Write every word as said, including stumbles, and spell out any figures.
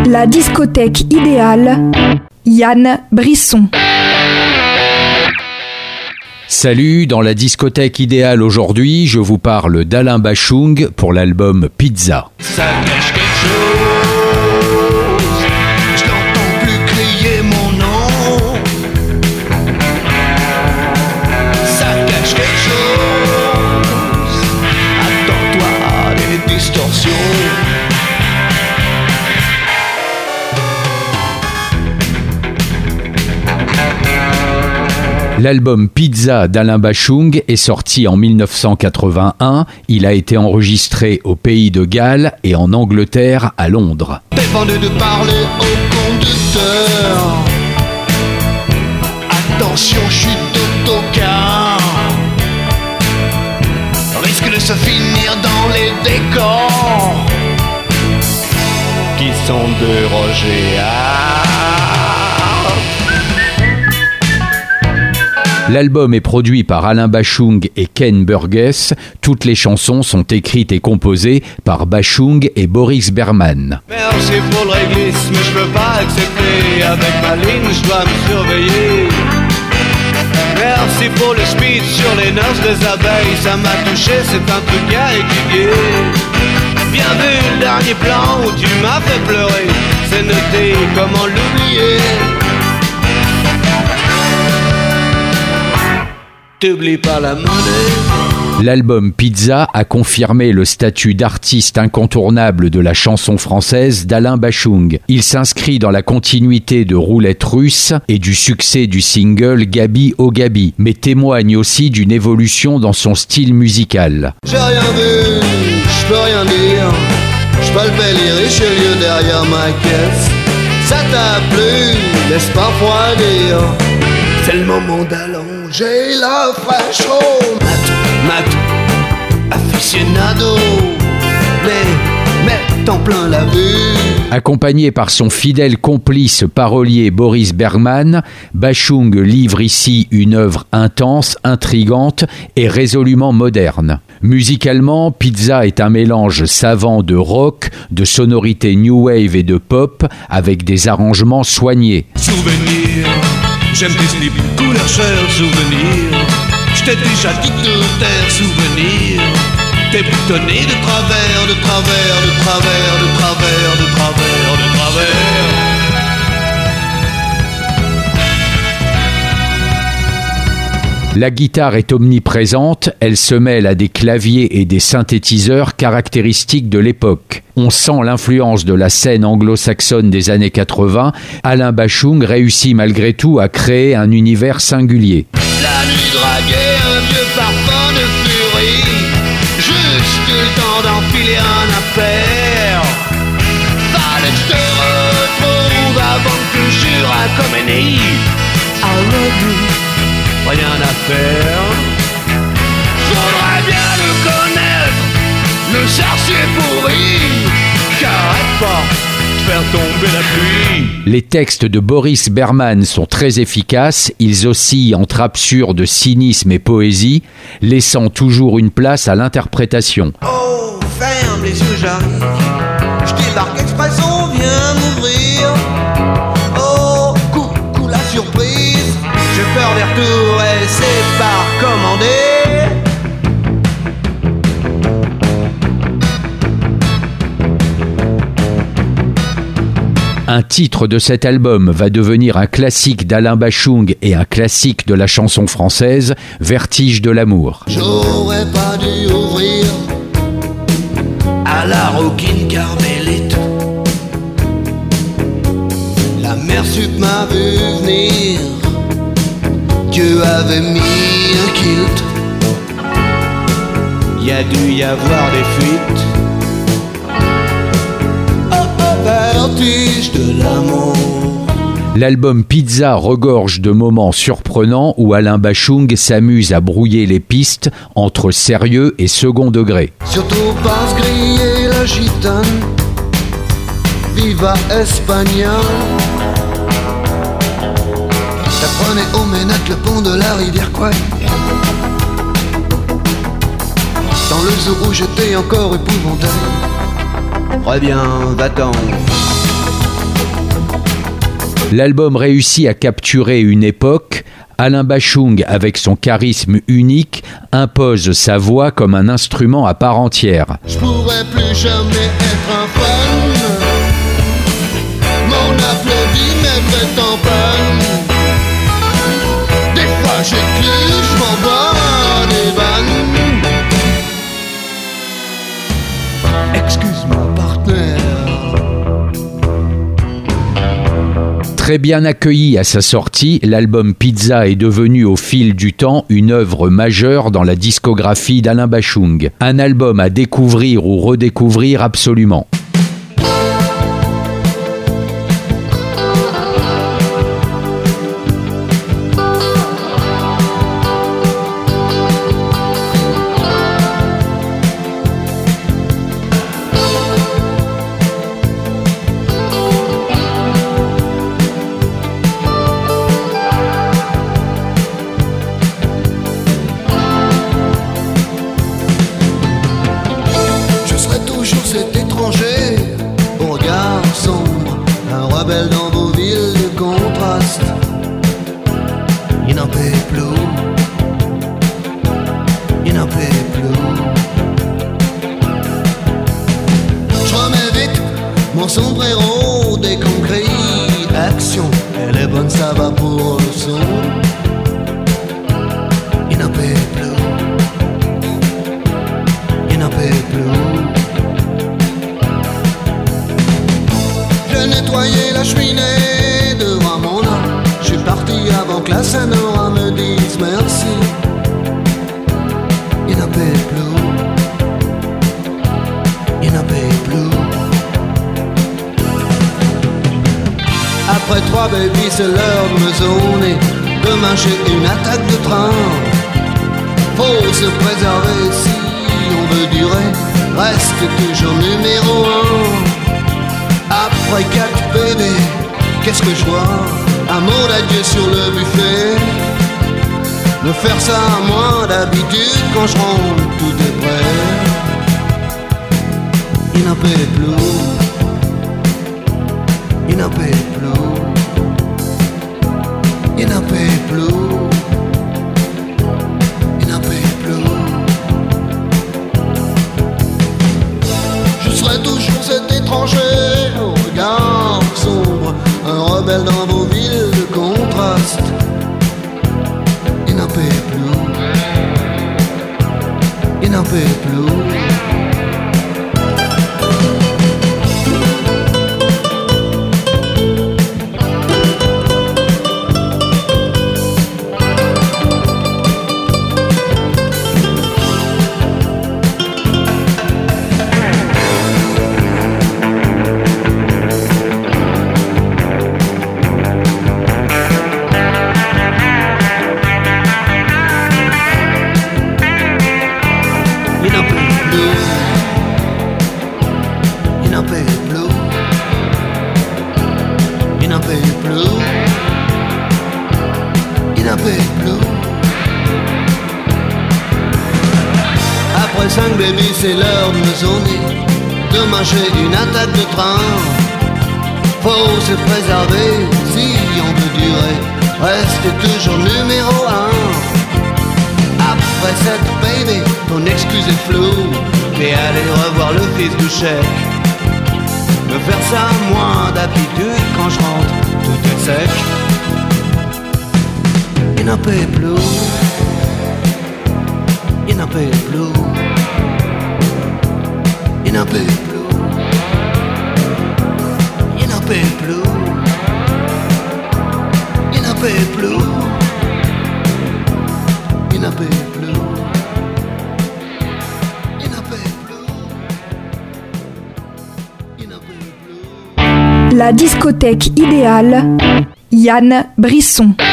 La discothèque idéale, Yann Brisson. Salut, dans la discothèque idéale aujourd'hui, je vous parle d'Alain Bashung pour l'album Pizza. Ça cache quelque chose, je n'entends plus crier mon nom. Ça cache quelque chose, attends-toi à des distorsions. L'album Pizza d'Alain Bashung est sorti en dix-neuf cent quatre-vingt-un. Il a été enregistré au pays de Galles et en Angleterre à Londres. Défendu de parler au conducteur. Attention, chute d'autocar. Risque de se finir dans les décors qui sont dérogés à... L'album est produit par Alain Bashung et Ken Burgess. Toutes les chansons sont écrites et composées par Bashung et Boris Berman. Merci pour le réglisse, mais je peux pas accepter. Avec ma ligne, je dois me surveiller. Merci pour le speed sur les noces des abeilles. Ça m'a touché, c'est un truc à étudier. Bien vu le dernier plan où tu m'as fait pleurer. C'est noté, comment l'oublier? T'oublies pas la monnaie. L'album Pizza a confirmé le statut d'artiste incontournable de la chanson française d'Alain Bashung. Il s'inscrit dans la continuité de Roulette russe et du succès du single Gabi au Gabi, mais témoigne aussi d'une évolution dans son style musical. J'ai rien vu, je peux rien dire. Je palpais les Richelieu derrière ma caisse. Ça t'a plu, laisse pas refroidir. C'est le moment d'allonger la fraîche. Oh, mat, mat, aficionado. Mais, mais, t'en plein la vue. Accompagné par son fidèle complice parolier Boris Berman, Bashung livre ici une œuvre intense, intrigante et résolument moderne. Musicalement, Pizza est un mélange savant de rock, de sonorités new wave et de pop, avec des arrangements soignés. Souvenir, j'aime tes slips, couleur chair, souvenir. Je t'ai déjà dit de taire, souvenir. T'es boutonné de travers, de travers, de travers, de travers, de travers, de travers. La guitare est omniprésente, elle se mêle à des claviers et des synthétiseurs caractéristiques de l'époque. On sent l'influence de la scène anglo-saxonne des années quatre-vingts. Alain Bashung réussit malgré tout à créer un univers singulier. La nuit draguait un vieux parfum de furie. Juste le temps d'enfiler un affaire. Fallait que je te retrouve avant que je jure à Khomeini. I love you. Rien à faire. Faudrait bien le connaître, le sorcier pourri, qui arrête pas de faire tomber la pluie. Les textes de Boris Berman sont très efficaces, ils oscillent entre absurde, cynisme et poésie, laissant toujours une place à l'interprétation. Oh, ferme les yeux, j'arrive. Je débarque express, on vient m'ouvrir. Oh, coucou la surprise. J'ai peur des retours et c'est par commandé. Un titre de cet album va devenir un classique d'Alain Bashung et un classique de la chanson française, Vertige de l'amour. J'aurais pas dû ouvrir à la rouquine carmélite. La mère sup m'a vu venir. Dieu avait mis un kilt. Y a dû y avoir des fuites. Oh, oh, vertige de l'amour. L'album Pizza regorge de moments surprenants où Alain Bashung s'amuse à brouiller les pistes entre sérieux et second degré. Surtout pas se griller la gitane. Viva España. Ça prenait au ménate le pont de la rivière quoi. Dans le zoo où j'étais encore épouvantail. Reviens, va-t'en. L'album réussit à capturer une époque. Alain Bachung, avec son charisme unique, impose sa voix comme un instrument à part entière. Je pourrais plus jamais être un fan. Mon applaudi mettrait en panne. Des fois j'éclus, je m'en bats des vannes. Excuse-moi, partenaire. Très bien accueilli à sa sortie, l'album Pizza est devenu au fil du temps une œuvre majeure dans la discographie d'Alain Bachung. Un album à découvrir ou redécouvrir absolument. Dans vos villes de contraste, il n'en paie plus, il n'en paie plus. Je remets vite mon sombrero des concrets. Action, elle est bonne, ça va pour le son. Il n'en paie plus, il n'en paie plus. Nettoyer la cheminée devant mon âme. Je suis parti avant que la Sonora me dise merci. Il n'en paie plus, il n'en paie plus. Après trois baby, c'est l'heure de me zoner. Demain j'ai une attaque de train. Faut se préserver si on veut durer. Reste toujours numéro un. Après quatre bébés, qu'est-ce que je vois? Un mot d'adieu sur le buffet. Me faire ça à moi d'habitude. Quand je rentre, tout est prêt. Il n'en paie plus, il n'en paie plus, il n'en paie plus, il n'en paie plus. Je serai toujours cet étranger au regard sombre, un rebelle dans vos villes de contraste. Il n'en paie plus, il n'en paie plus. Après cinq baby, c'est l'heure de me zoner. Demain j'ai une attaque de train. Faut se préserver si on veut durer. Reste toujours numéro un. Après cette baby, ton excuse est floue. Mais aller revoir le fils du chef. Me faire ça moins d'habitude. Quand je rentre, tout est sec. Il n'en paie plus, il n'en paie plus, il n'en paie plus, il n'en paie plus, il n'en paie plus, il n'en paie plus, il n'en paie plus, il n'en paie plus. La discothèque idéale, Yann Brisson.